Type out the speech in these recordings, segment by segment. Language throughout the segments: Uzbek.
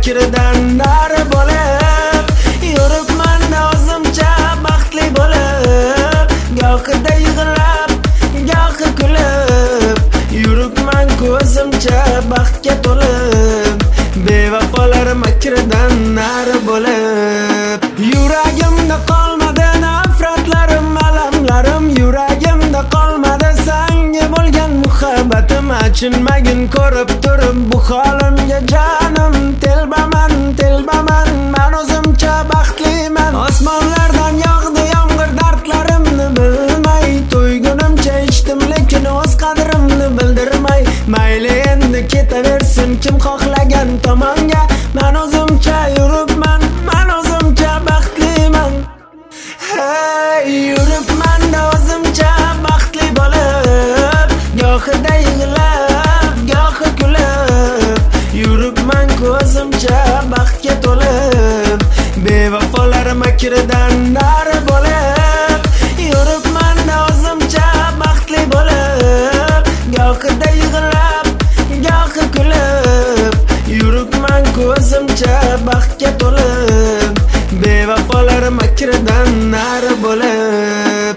makridan nari bo'lib yuribman o'zimcha baxtli bo'lib, gohida yig'lab gohi kulib yuribman ko'zimcha baxtga to'lib, bevafolar makridan nari bo'lib. Yuragimda qolmadi nafratlarim, alamlarim, yuragimda qolmadi senga bo'lgan muhabbatim. Achinmagin ko'rib turib bu holimga jonim, telbaman men o'zimcha baxtliman. Osmonlardan yog'di yomg'ir dardlarimni bilmay, to'ygunimcha ichdim lekin o'z qadrimni bildirmay. Mayli endi ketaversin kim xohlagan tomonga, men o'zimcha yuribman, men o'zimcha baxtliman. Hey, yuribman o'zimcha baxtli bo'lib, gohida yig'lab gohi kulib yuribman ko'zimcha baxtga to'lib, bevafolar makridan nari bo'lib yuribman o'zimcha baxtli bo'lib, gohida yig'lab gohi kulib yuribman ko'zimcha baxtga to'lib, bevafolar makridan nari bo'lib.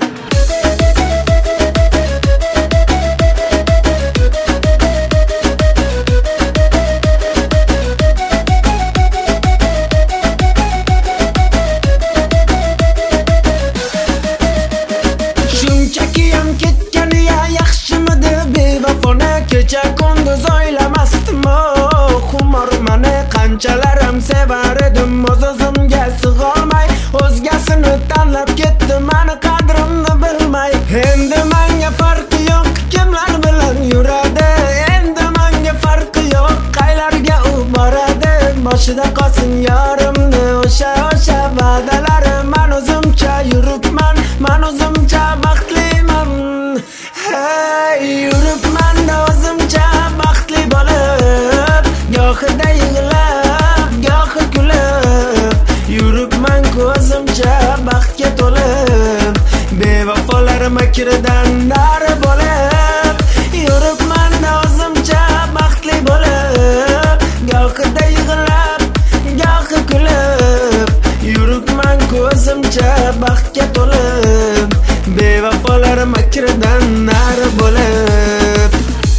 Shunchaki ham ketgani yaxshimidi bevafoni, kecha kunduz o'ylamasdim xumormani. Qanchalarim sevar edim o'z-o'zimga sig'olmay, o'zgasini tanlab ketdi mani qadrimni bilmay. Endi menga farqi yo'q kimlar bilan yuradi, endi menga farqi yo'q qaylarga u boradi. Boshida qolsin yorimni o'sha va'dalari, men o'zimcha yuribman, men o'zimcha baxtliman. Hey, yuribman o'zimcha baxtli bo'lib, gohida yig'lab gohi kulib yuribman ko'zimcha baxtga to'lib, bevafolar makridan nari bo'lib yuribman o'zimcha baxtli bo'lib, gohida yig'lab gohi kulib yuribman ko'zimcha baxtga to'lib, bevafolar makridan nari bo'lib.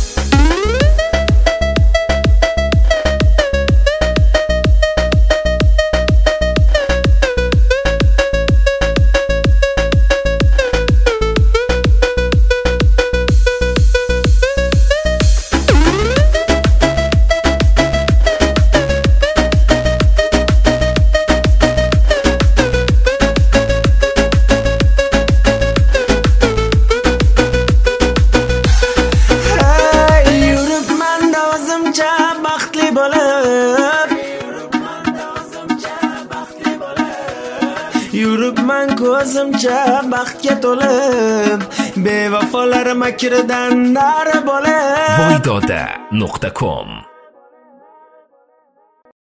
Yuribman ko'zimcha baxtga to'lib, bevafolar makridan nari bo'lib. voydoda.com